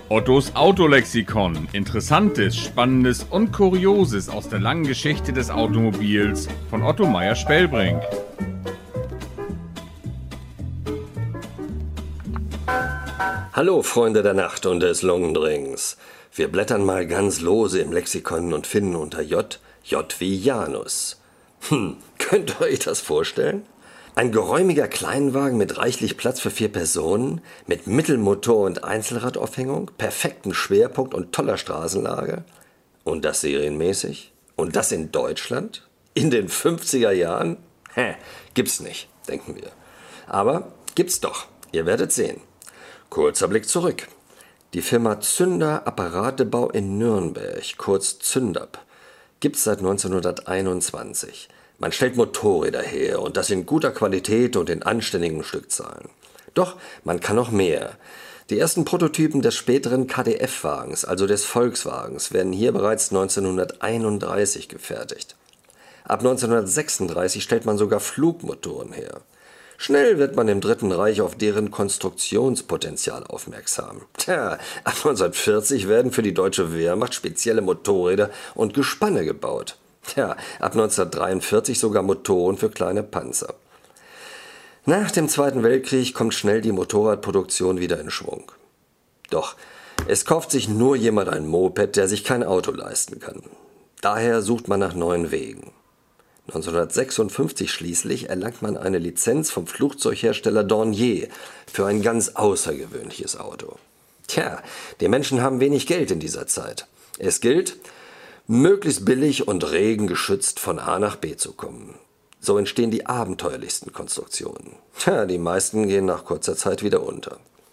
Ottos Autolexikon. Interessantes, Spannendes und Kurioses aus der langen Geschichte des Automobils von Otto Meyer-Spellbrink. Hallo Freunde der Nacht und des Lungendrinks. Wir blättern mal ganz lose im Lexikon und finden unter J wie Janus. Könnt ihr euch das vorstellen? Ein geräumiger Kleinwagen mit reichlich Platz für 4 Personen, mit Mittelmotor und Einzelradaufhängung, perfektem Schwerpunkt und toller Straßenlage. Und das serienmäßig? Und das in Deutschland? In den 50er Jahren? Gibt's nicht, denken wir. Aber gibt's doch, ihr werdet sehen. Kurzer Blick zurück. Die Firma Zünder Apparatebau in Nürnberg, kurz Zündap, gibt's seit 1921. Man stellt Motorräder her und das in guter Qualität und in anständigen Stückzahlen. Doch man kann noch mehr. Die ersten Prototypen des späteren KDF-Wagens, also des Volkswagens, werden hier bereits 1931 gefertigt. Ab 1936 stellt man sogar Flugmotoren her. Schnell wird man im Dritten Reich auf deren Konstruktionspotenzial aufmerksam. Ab 1940 werden für die deutsche Wehrmacht spezielle Motorräder und Gespanne gebaut. Ab 1943 sogar Motoren für kleine Panzer. Nach dem Zweiten Weltkrieg kommt schnell die Motorradproduktion wieder in Schwung. Doch es kauft sich nur jemand ein Moped, der sich kein Auto leisten kann. Daher sucht man nach neuen Wegen. 1956 schließlich erlangt man eine Lizenz vom Flugzeughersteller Dornier für ein ganz außergewöhnliches Auto. Die Menschen haben wenig Geld in dieser Zeit. Es gilt, möglichst billig und regengeschützt von A nach B zu kommen. So entstehen die abenteuerlichsten Konstruktionen. Die meisten gehen nach kurzer Zeit wieder unter.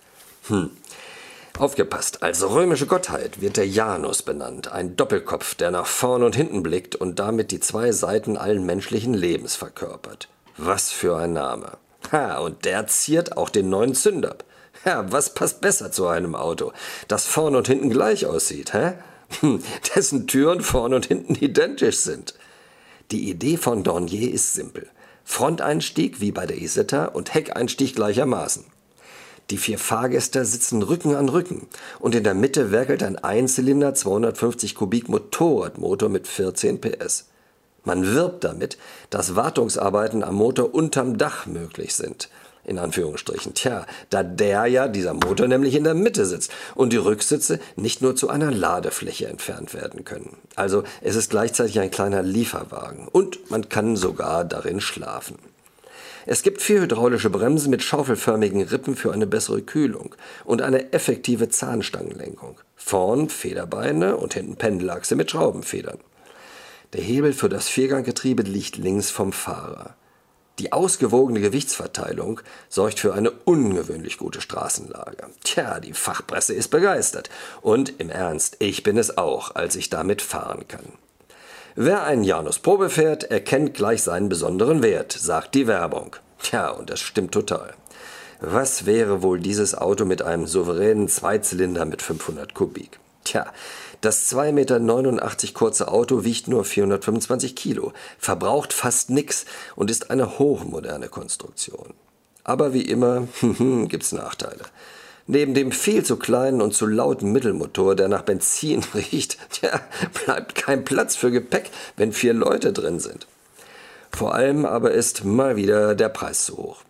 Aufgepasst, als römische Gottheit wird der Janus benannt, ein Doppelkopf, der nach vorn und hinten blickt und damit die 2 Seiten allen menschlichen Lebens verkörpert. Was für ein Name. Und der ziert auch den neuen Zündap. Was passt besser zu einem Auto, das vorn und hinten gleich aussieht, dessen Türen vorn und hinten identisch sind. Die Idee von Dornier ist simpel. Fronteinstieg wie bei der Isetta und Heckeinstieg gleichermaßen. Die 4 Fahrgäste sitzen Rücken an Rücken und in der Mitte werkelt ein Einzylinder 250 Kubik Motorradmotor mit 14 PS. Man wirbt damit, dass Wartungsarbeiten am Motor unterm Dach möglich sind. In Anführungsstrichen. Da dieser Motor nämlich in der Mitte sitzt und die Rücksitze nicht nur zu einer Ladefläche entfernt werden können. Also es ist gleichzeitig ein kleiner Lieferwagen und man kann sogar darin schlafen. Es gibt 4 hydraulische Bremsen mit schaufelförmigen Rippen für eine bessere Kühlung und eine effektive Zahnstangenlenkung. Vorn Federbeine und hinten Pendelachse mit Schraubenfedern. Der Hebel für das Vierganggetriebe liegt links vom Fahrer. Die ausgewogene Gewichtsverteilung sorgt für eine ungewöhnlich gute Straßenlage. Die Fachpresse ist begeistert. Und im Ernst, ich bin es auch, als ich damit fahren kann. Wer einen Janus Probe fährt, erkennt gleich seinen besonderen Wert, sagt die Werbung. Und das stimmt total. Was wäre wohl dieses Auto mit einem souveränen Zweizylinder mit 500 Kubik? Das 2,89 Meter kurze Auto wiegt nur 425 Kilo, verbraucht fast nix und ist eine hochmoderne Konstruktion. Aber wie immer gibt's Nachteile. Neben dem viel zu kleinen und zu lauten Mittelmotor, der nach Benzin riecht, bleibt kein Platz für Gepäck, wenn 4 Leute drin sind. Vor allem aber ist mal wieder der Preis zu hoch.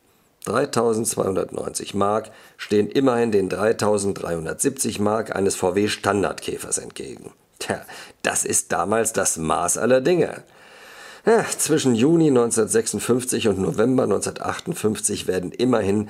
3.290 Mark stehen immerhin den 3.370 Mark eines VW Standardkäfers entgegen. Das ist damals das Maß aller Dinge. Zwischen Juni 1956 und November 1958 werden immerhin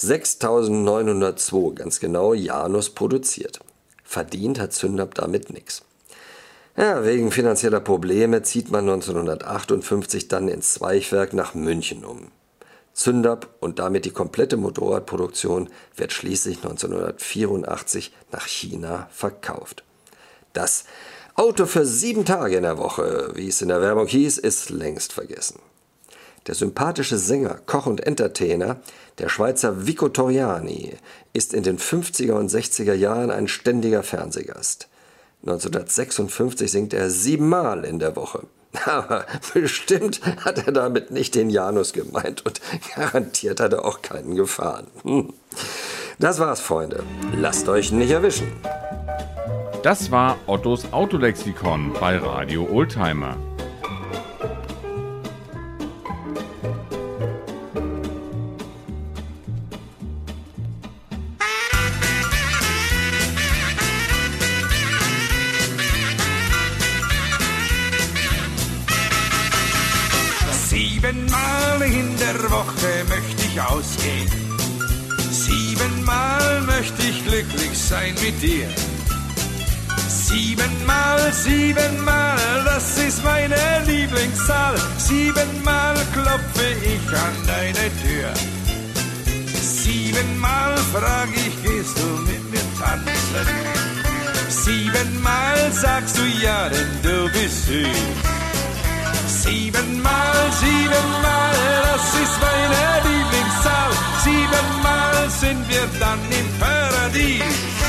6.902, ganz genau, Janus produziert. Verdient hat Zündap damit nichts. Wegen finanzieller Probleme zieht man 1958 dann ins Zweichwerk nach München um. Zündap und damit die komplette Motorradproduktion wird schließlich 1984 nach China verkauft. Das Auto für 7 Tage in der Woche, wie es in der Werbung hieß, ist längst vergessen. Der sympathische Sänger, Koch und Entertainer, der Schweizer Vico Torriani, ist in den 50er und 60er Jahren ein ständiger Fernsehgast. 1956 singt er 7 Mal in der Woche. Aber bestimmt hat er damit nicht den Janus gemeint und garantiert hat er auch keinen gefahren. Das war's, Freunde. Lasst euch nicht erwischen. Das war Ottos Autolexikon bei Radio Oldtimer. Siebenmal in der Woche möchte ich ausgehen. 7-mal möchte ich glücklich sein mit dir. 7-mal, 7-mal, das ist meine Lieblingszahl. 7-mal klopfe ich an deine Tür. 7-mal frag ich, gehst du mit mir tanzen? 7-mal sagst du ja, denn du bist süß. 7-mal, 7-mal, das ist meine Lieblingszahl. 7-mal sind wir dann im Paradies.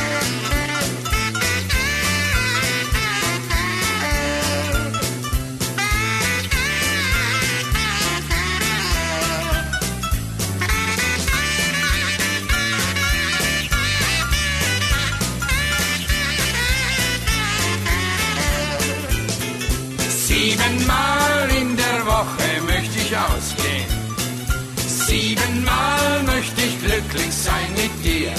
Siebenmal in der Woche möchte ich ausgehen. 7-mal möchte ich glücklich sein mit dir.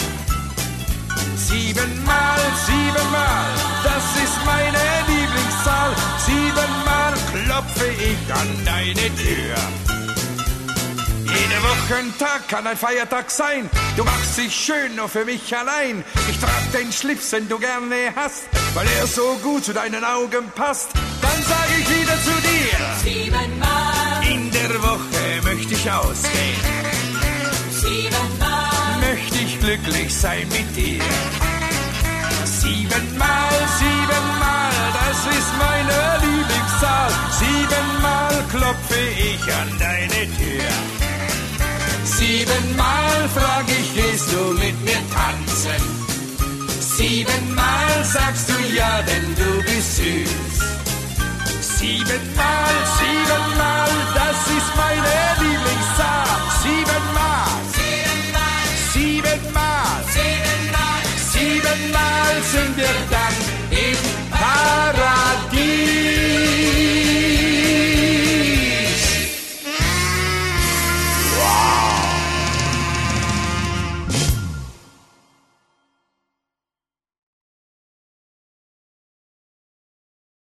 7-mal, 7-mal, das ist meine Lieblingszahl. 7-mal klopfe ich an deine Tür. Jeder Wochentag kann ein Feiertag sein. Du machst dich schön nur für mich allein. Ich trag den Schlips, den du gerne hast, weil er so gut zu deinen Augen passt. Dann sag ich wieder zu dir: 7-mal in der Woche möchte ich ausgehen. 7-mal möchte ich glücklich sein mit dir. 7-mal, 7-mal, das ist meine Lieblingszahl. 7-mal klopfe ich an deine Tür. 7-mal frag ich, gehst du mit mir tanzen? 7-mal sagst du ja, denn du bist süß. 7-mal, 7-mal,